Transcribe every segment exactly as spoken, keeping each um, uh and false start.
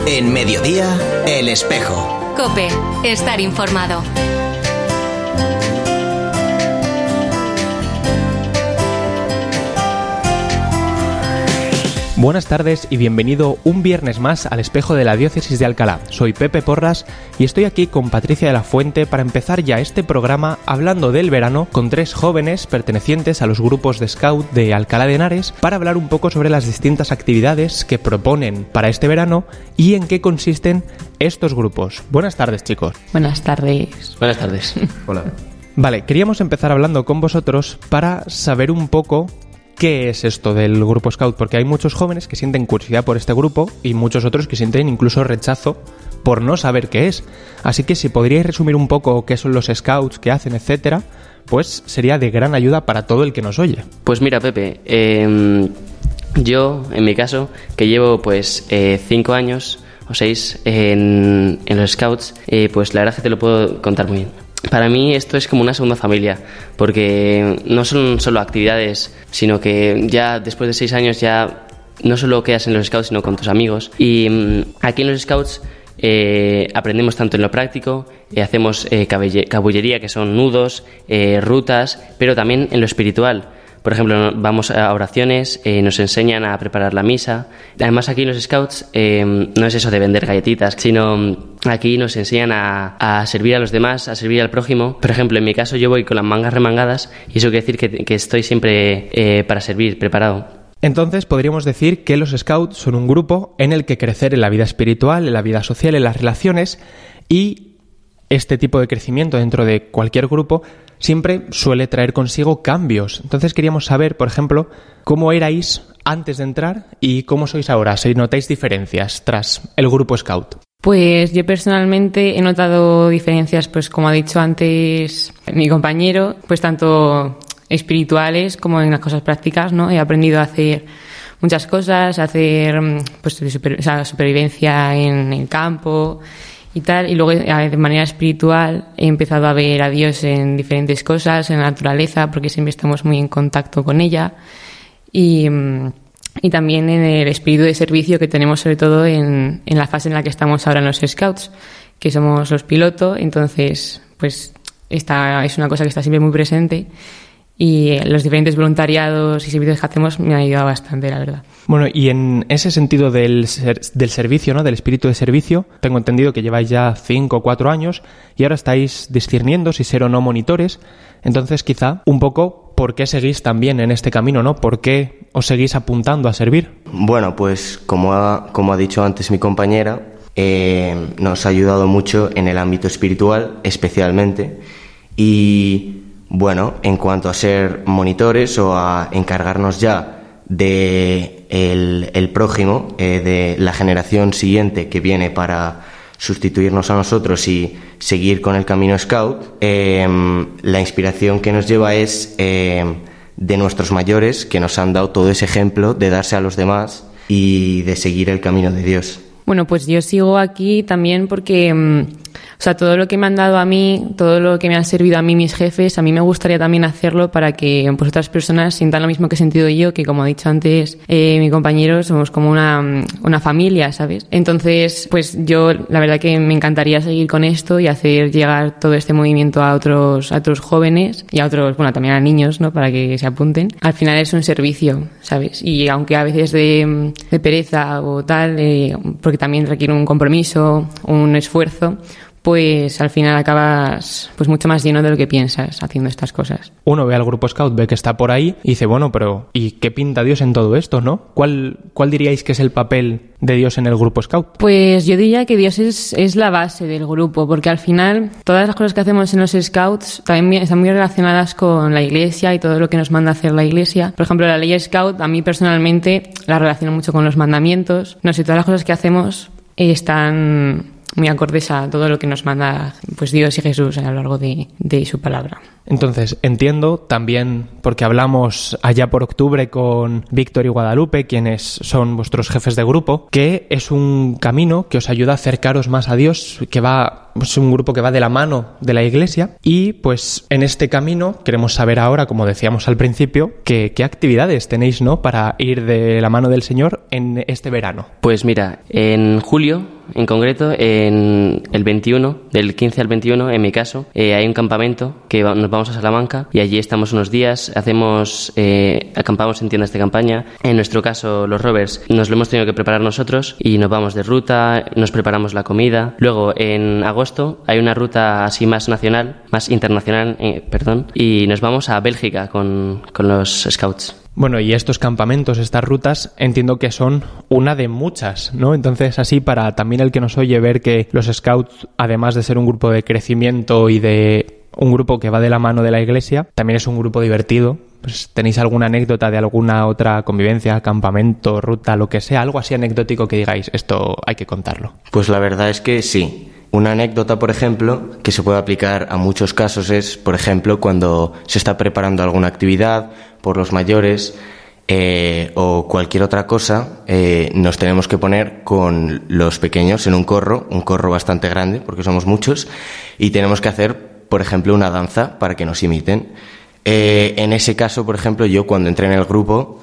En Mediodía, El Espejo. COPE, estar informado. Buenas tardes y bienvenido un viernes más al Espejo de la Diócesis de Alcalá. Soy Pepe Porras y estoy aquí con Patricia de la Fuente para empezar ya este programa hablando del verano con tres jóvenes pertenecientes a los grupos de Scout de Alcalá de Henares para hablar un poco sobre las distintas actividades que proponen para este verano y en qué consisten estos grupos. Buenas tardes, chicos. Buenas tardes. Buenas tardes. Hola. Vale, queríamos empezar hablando con vosotros para saber un poco ¿qué es esto del grupo Scout? Porque hay muchos jóvenes que sienten curiosidad por este grupo y muchos otros que sienten incluso rechazo por no saber qué es. Así que si podríais resumir un poco qué son los Scouts, qué hacen, etcétera, pues sería de gran ayuda para todo el que nos oye. Pues mira, Pepe, eh, yo, en mi caso, que llevo pues eh, cinco años o seis en, en los Scouts, eh, pues la verdad es que te lo puedo contar muy bien. Para mí esto es como una segunda familia, porque no son solo actividades, sino que ya después de seis años ya no solo quedas en los Scouts, sino con tus amigos. Y mmm, aquí en los Scouts eh, aprendemos tanto en lo práctico, eh, hacemos eh, cabullería, que son nudos, eh, rutas, pero también en lo espiritual. Por ejemplo, vamos a oraciones, eh, nos enseñan a preparar la misa. Además, aquí en los Scouts eh, no es eso de vender galletitas, sino aquí nos enseñan a, a servir a los demás, a servir al prójimo. Por ejemplo, en mi caso yo voy con las mangas remangadas y eso quiere decir que, que estoy siempre eh, para servir, preparado. Entonces podríamos decir que los Scouts son un grupo en el que crecer en la vida espiritual, en la vida social, en las relaciones, y este tipo de crecimiento dentro de cualquier grupo siempre suele traer consigo cambios. Entonces queríamos saber, por ejemplo, cómo erais antes de entrar y cómo sois ahora, si notáis diferencias tras el grupo Scout. Pues yo personalmente he notado diferencias, pues como ha dicho antes mi compañero, pues tanto espirituales como en las cosas prácticas, ¿no? He aprendido a hacer muchas cosas, a hacer pues super, o sea, supervivencia en el campo y tal, y luego de manera espiritual he empezado a ver a Dios en diferentes cosas, en la naturaleza, porque siempre estamos muy en contacto con ella, y, y también en el espíritu de servicio que tenemos sobre todo en, en la fase en la que estamos ahora en los Scouts, que somos los pilotos. Entonces pues esta es una cosa que está siempre muy presente, y los diferentes voluntariados y servicios que hacemos me han ayudado bastante, la verdad. Bueno, y en ese sentido del, ser, del servicio, ¿no? Del espíritu de servicio, tengo entendido que lleváis ya cinco o cuatro años y ahora estáis discerniendo si ser o no monitores. Entonces, quizá un poco, ¿por qué seguís también en este camino, no? ¿Por qué os seguís apuntando a servir? Bueno, pues como ha, como ha dicho antes mi compañera, eh, nos ha ayudado mucho en el ámbito espiritual, especialmente, y bueno, en cuanto a ser monitores o a encargarnos ya de el, el prójimo, eh, de la generación siguiente que viene para sustituirnos a nosotros y seguir con el camino Scout, eh, la inspiración que nos lleva es eh, de nuestros mayores, que nos han dado todo ese ejemplo de darse a los demás y de seguir el camino de Dios. Bueno, pues yo sigo aquí también porque, o sea, todo lo que me han dado a mí, todo lo que me han servido a mí mis jefes, a mí me gustaría también hacerlo para que pues, otras personas sientan lo mismo que he sentido yo, que como ha dicho antes eh, mi compañero, somos como una, una familia, ¿sabes? Entonces, pues yo la verdad que me encantaría seguir con esto y hacer llegar todo este movimiento a otros, a otros jóvenes y a otros, bueno, también a niños, ¿no? Para que se apunten. Al final es un servicio, ¿sabes? Y aunque a veces de, de pereza o tal, eh, porque también requiere un compromiso, un esfuerzo, pues al final acabas pues mucho más lleno de lo que piensas haciendo estas cosas. Uno ve al grupo Scout, ve que está por ahí y dice, bueno, pero ¿y qué pinta Dios en todo esto, no? ¿Cuál, cuál diríais que es el papel de Dios en el grupo Scout? Pues yo diría que Dios es, es la base del grupo, porque al final todas las cosas que hacemos en los Scouts también están muy relacionadas con la Iglesia y todo lo que nos manda hacer la Iglesia. Por ejemplo, la ley Scout a mí personalmente la relaciono mucho con los mandamientos. No sé, todas las cosas que hacemos están muy acordes a todo lo que nos manda pues Dios y Jesús a lo largo de, de su palabra. Entonces, entiendo también, porque hablamos allá por octubre con Víctor y Guadalupe, quienes son vuestros jefes de grupo, que es un camino que os ayuda a acercaros más a Dios, que va es un grupo que va de la mano de la Iglesia y pues en este camino queremos saber ahora, como decíamos al principio, que, qué actividades tenéis, ¿no?, para ir de la mano del Señor en este verano. Pues mira, en julio, en concreto, en el veintiuno, del quince al veintiuno, en mi caso, eh, hay un campamento que va, nos vamos a Salamanca y allí estamos unos días, hacemos, eh, acampamos en tiendas de campaña. En nuestro caso, los rovers, nos lo hemos tenido que preparar nosotros y nos vamos de ruta, nos preparamos la comida. Luego, en agosto, hay una ruta así más nacional, más internacional, eh, perdón, y nos vamos a Bélgica con, con los scouts. Bueno, y estos campamentos, estas rutas, entiendo que son una de muchas, ¿no? Entonces, así para también el que nos oye ver que los Scouts, además de ser un grupo de crecimiento y de un grupo que va de la mano de la Iglesia, también es un grupo divertido. Pues, ¿tenéis alguna anécdota de alguna otra convivencia, campamento, ruta, lo que sea? Algo así anecdótico que digáis, esto hay que contarlo. Pues la verdad es que sí. Una anécdota, por ejemplo, que se puede aplicar a muchos casos es, por ejemplo, cuando se está preparando alguna actividad por los mayores eh, o cualquier otra cosa, eh, nos tenemos que poner con los pequeños en un corro, un corro bastante grande, porque somos muchos, y tenemos que hacer, por ejemplo, una danza para que nos imiten. Eh, en ese caso, por ejemplo, yo cuando entré en el grupo,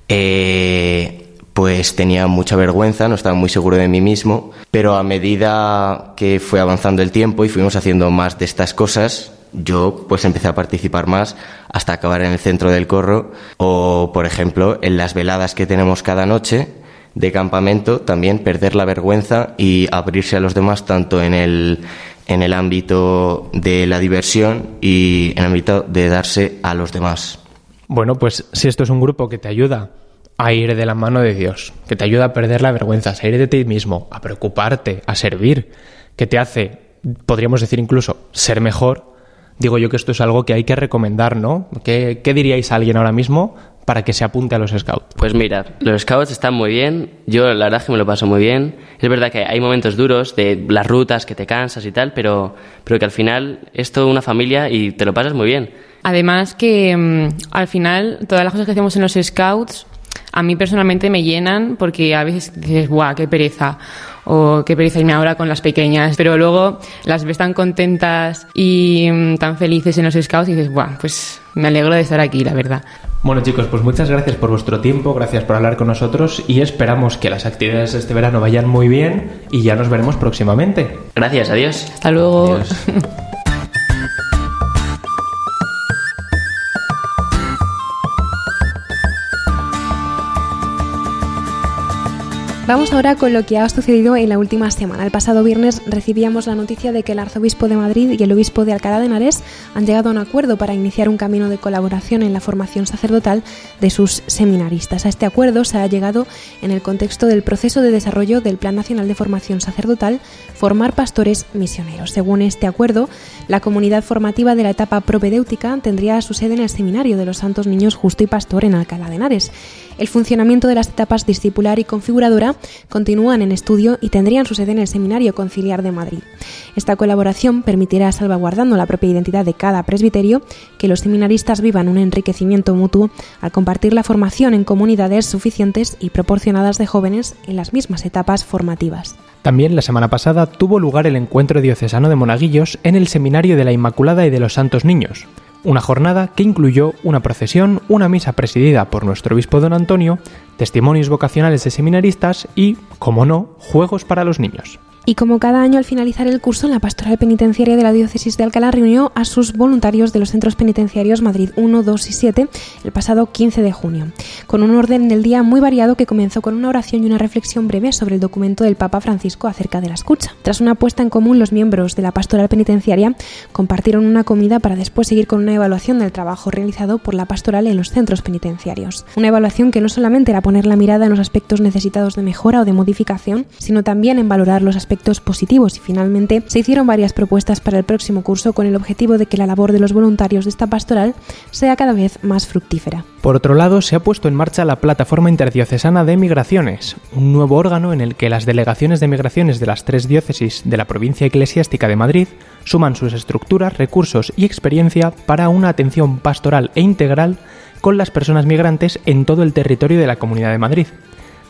eh, pues tenía mucha vergüenza, no estaba muy seguro de mí mismo, pero a medida que fue avanzando el tiempo y fuimos haciendo más de estas cosas, yo pues empecé a participar más hasta acabar en el centro del corro o, por ejemplo, en las veladas que tenemos cada noche de campamento, también perder la vergüenza y abrirse a los demás tanto en el, en el ámbito de la diversión y en el ámbito de darse a los demás. Bueno, pues si esto es un grupo que te ayuda a ir de la mano de Dios, que te ayuda a perder la vergüenza, a salir de ti mismo, a preocuparte, a servir, que te hace, podríamos decir incluso, ser mejor, digo yo que esto es algo que hay que recomendar, ¿no? ¿Qué, qué diríais a alguien ahora mismo para que se apunte a los Scouts? Pues mira, los Scouts están muy bien, yo la verdad es que me lo paso muy bien. Es verdad que hay momentos duros de las rutas, que te cansas y tal, pero, pero que al final es toda una familia y te lo pasas muy bien. Además que mmm, al final todas las cosas que hacemos en los Scouts a mí personalmente me llenan porque a veces dices, ¡guau, qué pereza! O qué pereza irme ahora con las pequeñas. Pero luego las ves tan contentas y mmm, tan felices en los Scouts y dices, ¡guau! Pues me alegro de estar aquí, la verdad. Bueno, chicos, pues muchas gracias por vuestro tiempo, gracias por hablar con nosotros y esperamos que las actividades de este verano vayan muy bien y ya nos veremos próximamente. Gracias, adiós. Hasta luego. Adiós. Vamos ahora con lo que ha sucedido en la última semana. El pasado viernes recibíamos la noticia de que el arzobispo de Madrid y el obispo de Alcalá de Henares han llegado a un acuerdo para iniciar un camino de colaboración en la formación sacerdotal de sus seminaristas. A este acuerdo se ha llegado en el contexto del proceso de desarrollo del Plan Nacional de Formación Sacerdotal, Formar Pastores Misioneros. Según este acuerdo, la comunidad formativa de la etapa propedéutica tendría su sede en el Seminario de los Santos Niños Justo y Pastor en Alcalá de Henares. El funcionamiento de las etapas discipular y configuradora continúan en estudio y tendrían su sede en el Seminario Conciliar de Madrid. Esta colaboración permitirá, salvaguardando la propia identidad de cada presbiterio, que los seminaristas vivan un enriquecimiento mutuo al compartir la formación en comunidades suficientes y proporcionadas de jóvenes en las mismas etapas formativas. También la semana pasada tuvo lugar el encuentro diocesano de monaguillos en el Seminario de la Inmaculada y de los Santos Niños. Una jornada que incluyó una procesión, una misa presidida por nuestro obispo don Antonio, testimonios vocacionales de seminaristas y, como no, juegos para los niños. Y como cada año al finalizar el curso, la Pastoral Penitenciaria de la Diócesis de Alcalá reunió a sus voluntarios de los centros penitenciarios Madrid uno, dos y siete el pasado quince de junio, con un orden del día muy variado que comenzó con una oración y una reflexión breve sobre el documento del Papa Francisco acerca de la escucha. Tras una puesta en común, los miembros de la Pastoral Penitenciaria compartieron una comida para después seguir con una evaluación del trabajo realizado por la Pastoral en los centros penitenciarios. Una evaluación que no solamente era poner la mirada en los aspectos necesitados de mejora o de modificación, sino también en valorar los aspectos positivos y finalmente se hicieron varias propuestas para el próximo curso con el objetivo de que la labor de los voluntarios de esta pastoral sea cada vez más fructífera. Por otro lado, se ha puesto en marcha la Plataforma Interdiocesana de Migraciones, un nuevo órgano en el que las delegaciones de migraciones de las tres diócesis de la provincia eclesiástica de Madrid suman sus estructuras, recursos y experiencia para una atención pastoral e integral con las personas migrantes en todo el territorio de la Comunidad de Madrid.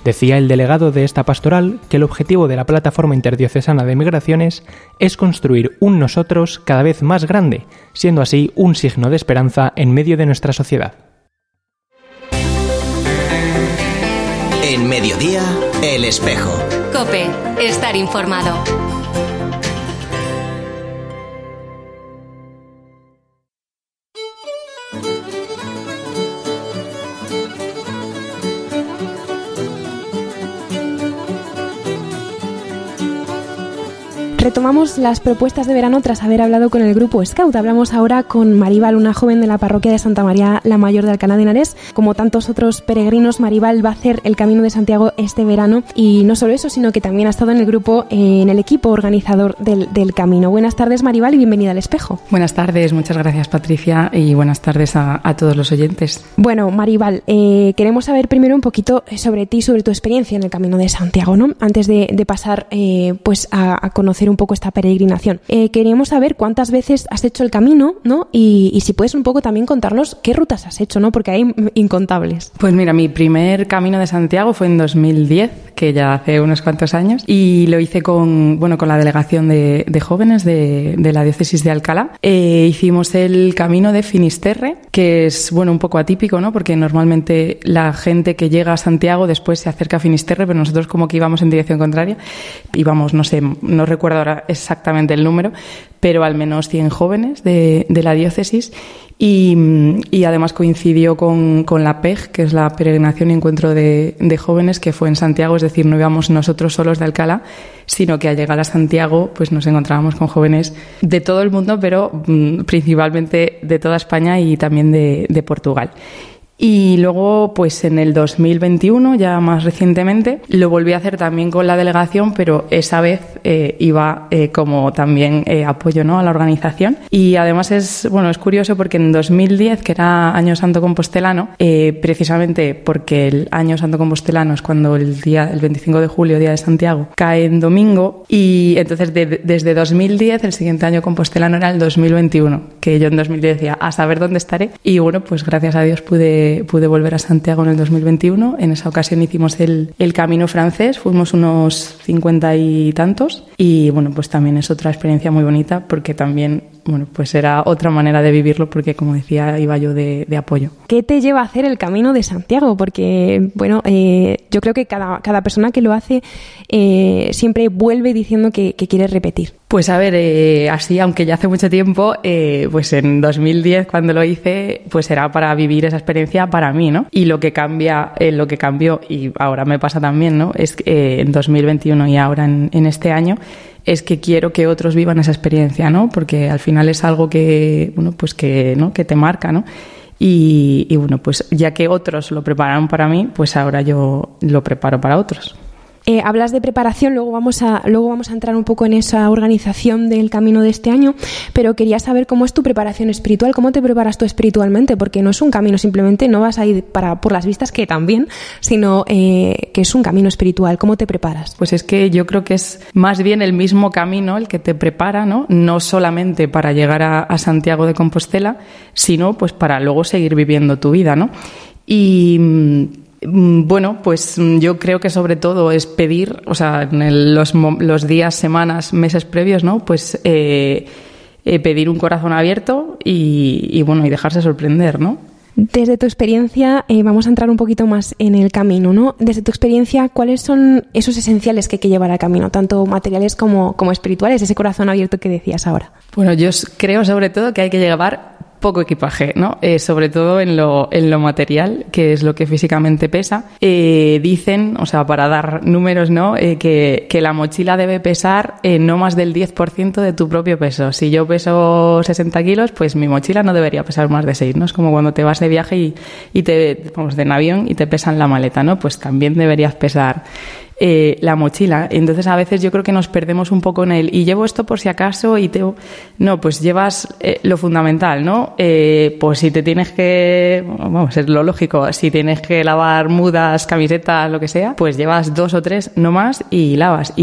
Decía el delegado de esta pastoral que el objetivo de la Plataforma Interdiocesana de Migraciones es construir un nosotros cada vez más grande, siendo así un signo de esperanza en medio de nuestra sociedad. En Mediodía, El Espejo. COPE, estar informado. Retomamos las propuestas de verano tras haber hablado con el grupo Scout. Hablamos ahora con Maribal, una joven de la parroquia de Santa María la Mayor de Alcalá de Henares. Como tantos otros peregrinos, Maribal va a hacer el Camino de Santiago este verano y no solo eso, sino que también ha estado en el grupo, en el equipo organizador del, del Camino. Buenas tardes, Maribal, y bienvenida al Espejo. Buenas tardes, muchas gracias, Patricia, y buenas tardes a, a todos los oyentes. Bueno, Maribal, eh, queremos saber primero un poquito sobre ti, sobre tu experiencia en el Camino de Santiago, ¿no? Antes de, de pasar eh, pues a, a conocer un un poco esta peregrinación. Eh, queríamos saber cuántas veces has hecho el camino, ¿no? Y, y si puedes un poco también contarnos qué rutas has hecho, ¿no? Porque hay incontables. Pues mira, mi primer Camino de Santiago fue en dos mil diez, que ya hace unos cuantos años, y lo hice con, bueno, con la delegación de, de jóvenes de, de la diócesis de Alcalá. Eh, hicimos el Camino de Finisterre, que es, bueno, un poco atípico, ¿no? Porque normalmente la gente que llega a Santiago después se acerca a Finisterre, pero nosotros como que íbamos en dirección contraria. Íbamos, no sé, no recuerdo ahora exactamente el número, pero al menos cien jóvenes de, de la diócesis y, y además coincidió con, con la P E G, que es la Peregrinación y Encuentro de, de Jóvenes, que fue en Santiago, es decir, no íbamos nosotros solos de Alcalá, sino que al llegar a Santiago pues nos encontrábamos con jóvenes de todo el mundo, pero mmm, principalmente de toda España y también de, de Portugal. Y luego, pues en el dos mil veintiuno, ya más recientemente, lo volví a hacer también con la delegación, pero esa vez eh, iba eh, como también eh, apoyo, ¿no?, a la organización. Y además es, bueno, es curioso porque en dos mil diez, que era Año Santo Compostelano, eh, precisamente porque el Año Santo Compostelano es cuando el día, el veinticinco de julio, Día de Santiago, cae en domingo, y entonces de, desde dos mil diez el siguiente año compostelano era el dos mil veintiuno, que yo en dos mil diez decía, a saber dónde estaré. Y bueno, pues gracias a Dios pude pude volver a Santiago en el dos mil veintiuno. En esa ocasión hicimos el, el Camino francés, fuimos unos cincuenta y tantos, y bueno, pues también es otra experiencia muy bonita porque también, bueno, pues era otra manera de vivirlo porque, como decía, iba yo de, de apoyo. ¿Qué te lleva a hacer el Camino de Santiago? Porque, bueno, eh, yo creo que cada, cada persona que lo hace eh, siempre vuelve diciendo que, que quiere repetir. Pues a ver, eh, así, aunque ya hace mucho tiempo, eh, pues en dos mil diez cuando lo hice, pues era para vivir esa experiencia para mí, ¿no? Y lo que cambia, eh, lo que cambió, y ahora me pasa también, ¿no?, es que eh, en dos mil veintiuno y ahora en, en este año, es que quiero que otros vivan esa experiencia, ¿no? Porque al final es algo que, bueno, pues que, ¿no?, que te marca, ¿no? Y, y bueno, pues ya que otros lo prepararon para mí, pues ahora yo lo preparo para otros. Eh, hablas de preparación, luego vamos a luego vamos a entrar un poco en esa organización del camino de este año, pero quería saber cómo es tu preparación espiritual, cómo te preparas tú espiritualmente, porque no es un camino simplemente, no vas a ir para por las vistas, que también, sino eh, que es un camino espiritual. ¿Cómo te preparas? Pues es que yo creo que es más bien el mismo camino el que te prepara, ¿no? No solamente para llegar a, a Santiago de Compostela, sino pues para luego seguir viviendo tu vida, ¿no? Y bueno, pues yo creo que sobre todo es pedir, o sea, en el, los, los días, semanas, meses previos, ¿no? Pues eh, eh, pedir un corazón abierto y, y bueno, y dejarse sorprender, ¿no? Desde tu experiencia, eh, vamos a entrar un poquito más en el camino, ¿no? Desde tu experiencia, ¿cuáles son esos esenciales que hay que llevar al camino, tanto materiales como, como espirituales, ese corazón abierto que decías ahora? Bueno, yo creo sobre todo que hay que llevar poco equipaje, ¿no? Eh, sobre todo en lo, en lo material, que es lo que físicamente pesa. Eh, dicen, o sea, para dar números, ¿no? Eh, que, que la mochila debe pesar eh, no más del diez por ciento de tu propio peso. Si yo peso sesenta kilos, pues mi mochila no debería pesar más de seis, ¿no? Es como cuando te vas de viaje y, y te, vamos, de en avión y te pesan la maleta, ¿no? Pues también deberías pesar Eh, la mochila. Entonces a veces yo creo que nos perdemos un poco en el y llevo esto por si acaso y te... No, pues llevas eh, lo fundamental, ¿no? Eh, pues si te tienes que... Vamos, es lo lógico. Si tienes que lavar mudas, camisetas, lo que sea, pues llevas dos o tres, no más, y lavas. Y luego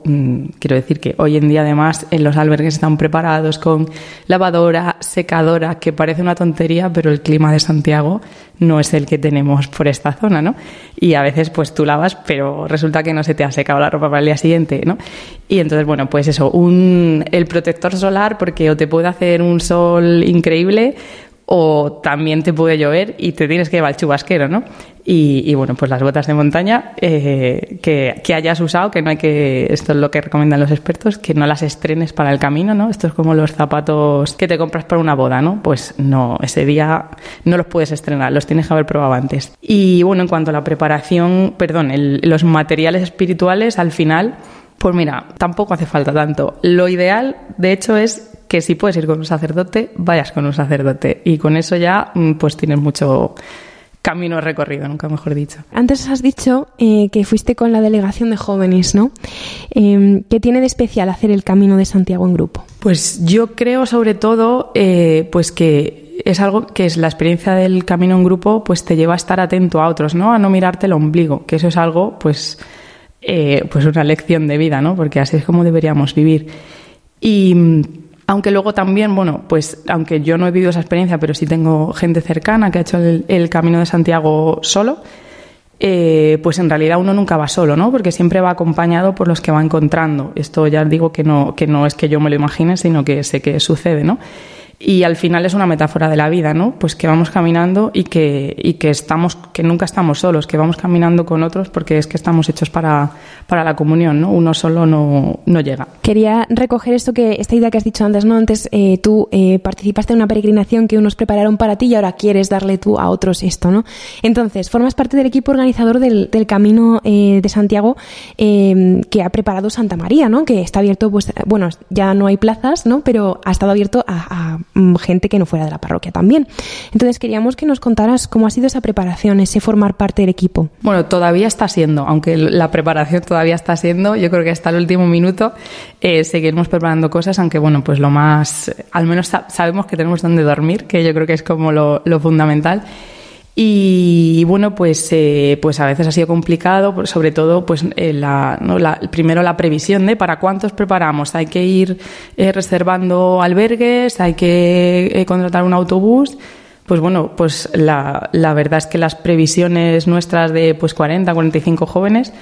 luego, mmm, quiero decir que hoy en día además en los albergues están preparados con lavadora, secadora, que parece una tontería, pero el clima de Santiago no es el que tenemos por esta zona, ¿no? Y a veces pues tú lavas, pero resulta que no se te ha secado la ropa para el día siguiente, ¿no? Y entonces, bueno, pues eso, un, el protector solar, porque o te puede hacer un sol increíble o también te puede llover y te tienes que llevar el chubasquero, ¿no? Y, y bueno, pues las botas de montaña eh, que, que hayas usado, que no hay que, esto es lo que recomiendan los expertos, que no las estrenes para el camino, ¿no? Esto es como los zapatos que te compras para una boda, ¿no? Pues no, ese día no los puedes estrenar, los tienes que haber probado antes. Y bueno, en cuanto a la preparación, perdón, el, los materiales espirituales, al final, pues mira, tampoco hace falta tanto. Lo ideal, de hecho, es que si puedes ir con un sacerdote, vayas con un sacerdote. Y con eso ya, pues tienes mucho camino recorrido, nunca mejor dicho. Antes has dicho eh, que fuiste con la delegación de jóvenes, ¿no? Eh, ¿Qué tiene de especial hacer el Camino de Santiago en grupo? Pues yo creo sobre todo eh, pues que es algo que es la experiencia del camino en grupo, pues te lleva a estar atento a otros, ¿no? A no mirarte el ombligo, que eso es algo, pues, eh, pues una lección de vida, ¿no? Porque así es como deberíamos vivir. Y aunque luego también, bueno, pues aunque yo no he vivido esa experiencia, pero sí tengo gente cercana que ha hecho el, el Camino de Santiago solo, eh, pues en realidad uno nunca va solo, ¿no? Porque siempre va acompañado por los que va encontrando. Esto ya digo que no, que no es que yo me lo imagine, sino que sé que sucede, ¿no? Y al final es una metáfora de la vida, ¿no? Pues que vamos caminando y que, y que estamos, que nunca estamos solos, que vamos caminando con otros porque es que estamos hechos para, para la comunión, ¿no? Uno solo no, no llega. Quería recoger esto que, esta idea que has dicho antes, ¿no? Antes eh, tú eh, participaste en una peregrinación que unos prepararon para ti y ahora quieres darle tú a otros esto, ¿no? Entonces, formas parte del equipo organizador del, del Camino eh, de Santiago eh, que ha preparado Santa María, ¿no? Que está abierto, pues, bueno, ya no hay plazas, ¿no? Pero ha estado abierto a, a gente que no fuera de la parroquia también. Entonces queríamos que nos contaras cómo ha sido esa preparación, ese formar parte del equipo. Bueno, todavía está siendo, aunque la preparación todavía está siendo, yo creo que hasta el último minuto eh, seguiremos preparando cosas, aunque bueno, pues lo más, al menos sabemos que tenemos donde dormir, que yo creo que es como lo, lo fundamental. Y bueno, pues eh, pues a veces ha sido complicado, sobre todo pues eh, la, ¿no? la, primero la previsión de para cuántos preparamos. Hay que ir eh, reservando albergues, hay que eh, contratar un autobús. Pues bueno, pues la, la verdad es que las previsiones nuestras de pues cuarenta, cuarenta y cinco jóvenes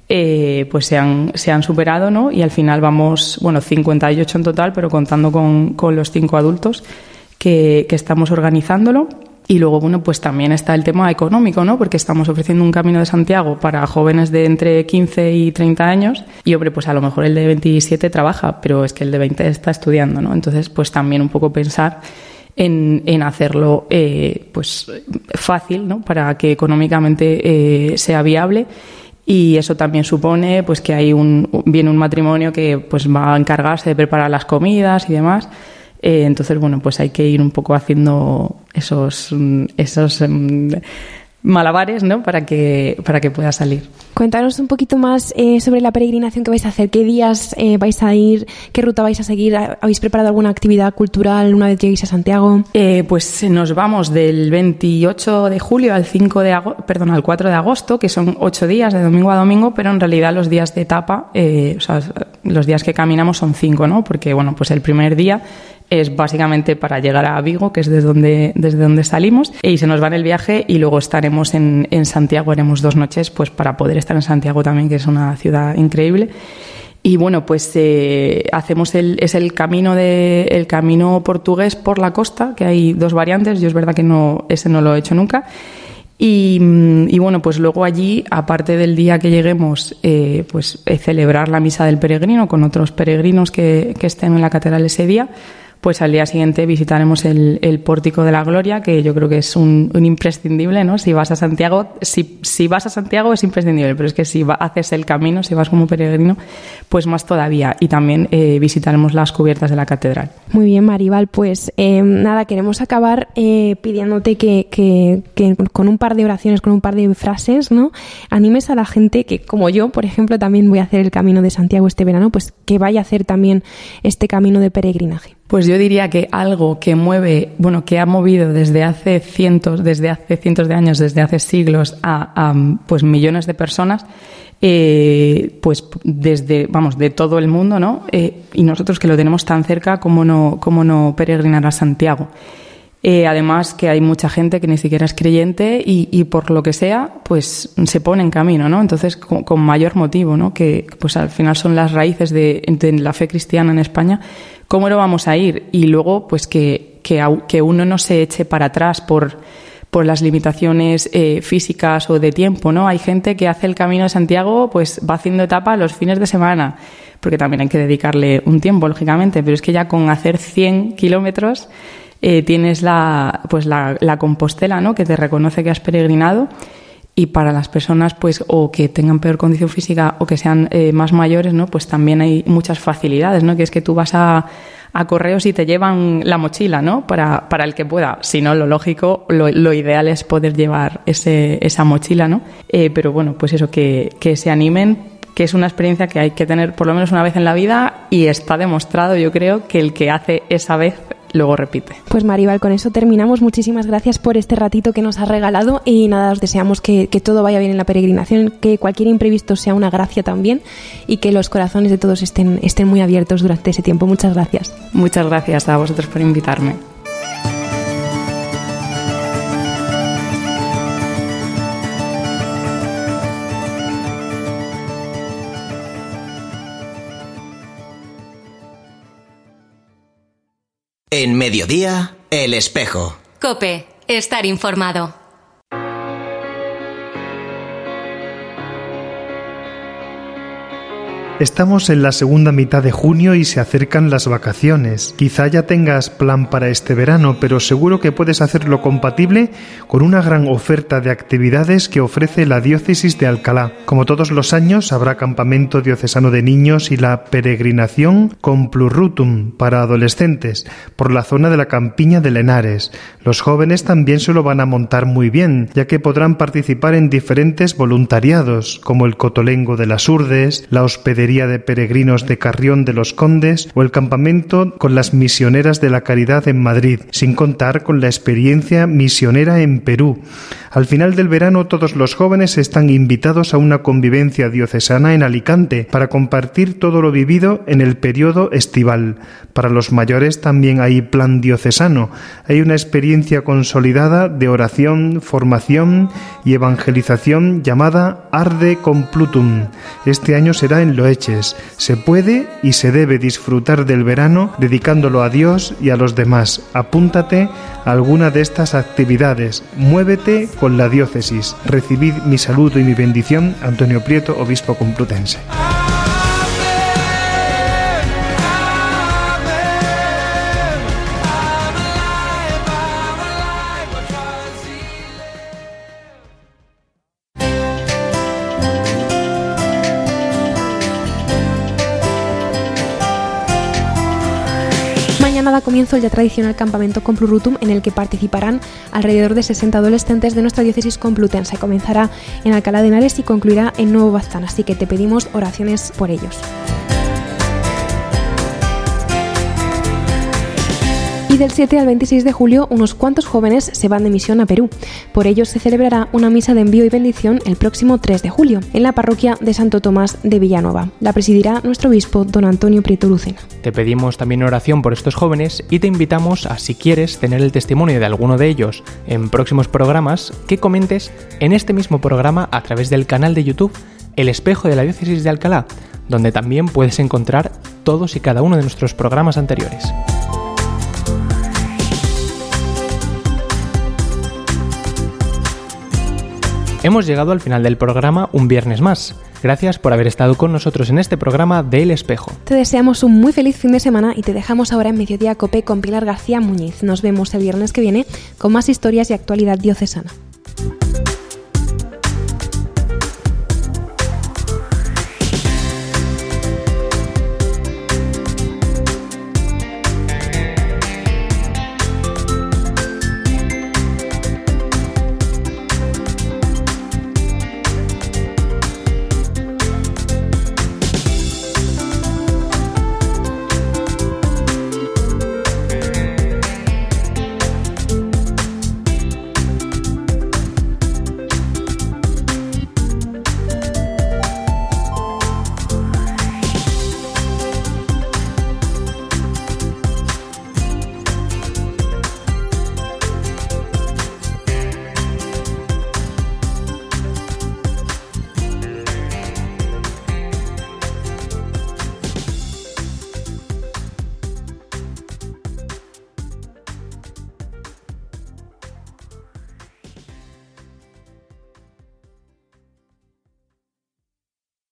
eh, pues se han, se han superado, ¿no? Y al final vamos, bueno, cincuenta y ocho en total, pero contando con, con los cinco adultos que, que estamos organizándolo. Y luego, bueno, pues también está el tema económico, ¿no? Porque estamos ofreciendo un Camino de Santiago para jóvenes de entre quince y treinta años y, hombre, pues a lo mejor el de veintisiete trabaja, pero es que el de veinte está estudiando, ¿no? Entonces, pues también un poco pensar en, en hacerlo eh, pues fácil, ¿no? Para que económicamente eh, sea viable. Y eso también supone pues que hay un viene un matrimonio que pues va a encargarse de preparar las comidas y demás. Eh, entonces, bueno, pues hay que ir un poco haciendo esos, esos um, malabares, ¿no? Para que, para que pueda salir. Cuéntanos un poquito más eh, sobre la peregrinación que vais a hacer. ¿Qué días eh, vais a ir? ¿Qué ruta vais a seguir? ¿Habéis preparado alguna actividad cultural una vez lleguéis a Santiago? Eh, pues nos vamos del veintiocho de julio al cinco de agosto, perdón, al cuatro de agosto, que son ocho días de domingo a domingo, pero en realidad los días de etapa, eh, o sea, los días que caminamos son cinco, ¿no? Porque, bueno, pues el primer día es básicamente para llegar a Vigo, que es desde donde, desde donde salimos, y se nos va en el viaje y luego estaremos en, en Santiago, haremos dos noches pues para poder estar en Santiago también, que es una ciudad increíble. Y bueno, pues eh, hacemos el, es el camino de, el camino portugués por la costa, que hay dos variantes, yo es verdad que no, ese no lo he hecho nunca. Y, y bueno, pues luego allí, aparte del día que lleguemos, eh, pues eh, celebrar la misa del peregrino con otros peregrinos que, que estén en la catedral ese día. Pues al día siguiente visitaremos el, el Pórtico de la Gloria, que yo creo que es un, un imprescindible, ¿no? Si vas a Santiago, si, si vas a Santiago es imprescindible, pero es que si va, haces el camino, si vas como peregrino, pues más todavía. Y también eh, visitaremos las cubiertas de la catedral. Muy bien, Maribal, pues eh, nada, queremos acabar eh, pidiéndote que, que, que con un par de oraciones, con un par de frases, ¿no? Animes a la gente que, como yo, por ejemplo, también voy a hacer el Camino de Santiago este verano, pues que vaya a hacer también este camino de peregrinaje. Pues yo diría que algo que mueve, bueno, que ha movido desde hace cientos, desde hace cientos de años, desde hace siglos a, a pues millones de personas, eh, pues desde, vamos, de todo el mundo, ¿no? Eh, y nosotros que lo tenemos tan cerca, ¿cómo no, cómo no peregrinar a Santiago? Eh, además que hay mucha gente que ni siquiera es creyente y, y por lo que sea, pues se pone en camino, ¿no? Entonces, con, con mayor motivo, ¿no? Que pues al final son las raíces de, de la fe cristiana en España. ¿Cómo no vamos a ir? Y luego, pues que, que, que uno no se eche para atrás por, por las limitaciones eh, físicas o de tiempo, ¿no? Hay gente que hace el Camino de Santiago, pues va haciendo etapa los fines de semana, porque también hay que dedicarle un tiempo, lógicamente, pero es que ya con hacer cien kilómetros eh, tienes la, pues la, la Compostela, ¿no? Que te reconoce que has peregrinado. Y para las personas, pues, o que tengan peor condición física o que sean eh, más mayores, ¿no? Pues también hay muchas facilidades, ¿no? Que es que tú vas a, a correos y te llevan la mochila, ¿no? Para, para el que pueda. Si no, lo lógico, lo, lo ideal es poder llevar ese, esa mochila, ¿no? Eh, pero bueno, pues eso, que, que se animen, que es una experiencia que hay que tener por lo menos una vez en la vida y está demostrado, yo creo, que el que hace esa vez luego repite. Pues Maribal, con eso terminamos. Muchísimas gracias por este ratito que nos has regalado y nada, os deseamos que, que todo vaya bien en la peregrinación, que cualquier imprevisto sea una gracia también y que los corazones de todos estén, estén muy abiertos durante ese tiempo. Muchas gracias. Muchas gracias a vosotros por invitarme. En Mediodía, El Espejo. COPE, estar informado. Estamos en la segunda mitad de junio y se acercan las vacaciones. Quizá ya tengas plan para este verano, pero seguro que puedes hacerlo compatible con una gran oferta de actividades que ofrece la Diócesis de Alcalá. Como todos los años, habrá campamento diocesano de niños y la peregrinación Complurutum para adolescentes por la zona de la Campiña de Lenares. Los jóvenes también se lo van a montar muy bien, ya que podrán participar en diferentes voluntariados, como el Cotolengo de las Urdes, la hospedería de peregrinos de Carrión de los Condes o el campamento con las misioneras de la Caridad en Madrid, sin contar con la experiencia misionera en Perú. Al final del verano todos los jóvenes están invitados a una convivencia diocesana en Alicante para compartir todo lo vivido en el periodo estival. Para los mayores también hay plan diocesano. Hay una experiencia consolidada de oración, formación y evangelización llamada Arde Complutum. Este año será en Loeches. Se puede y se debe disfrutar del verano dedicándolo a Dios y a los demás. Apúntate a alguna de estas actividades. Muévete con la diócesis. Recibid mi saludo y mi bendición, Antonio Prieto, obispo complutense. Mañana da comienzo el ya tradicional campamento Complurutum, en el que participarán alrededor de sesenta adolescentes de nuestra diócesis complutense. Comenzará en Alcalá de Henares y concluirá en Nuevo Baztán, así que te pedimos oraciones por ellos. Y del siete al veintiséis de julio, unos cuantos jóvenes se van de misión a Perú. Por ello se celebrará una misa de envío y bendición el próximo tres de julio, en la parroquia de Santo Tomás de Villanueva. La presidirá nuestro obispo, don Antonio Prieto Lucena. Te pedimos también oración por estos jóvenes y te invitamos a, si quieres tener el testimonio de alguno de ellos en próximos programas, que comentes en este mismo programa a través del canal de YouTube El Espejo de la Diócesis de Alcalá, donde también puedes encontrar todos y cada uno de nuestros programas anteriores. Hemos llegado al final del programa un viernes más. Gracias por haber estado con nosotros en este programa de El Espejo. Te deseamos un muy feliz fin de semana y te dejamos ahora en Mediodía COPE con Pilar García Muñiz. Nos vemos el viernes que viene con más historias y actualidad diocesana.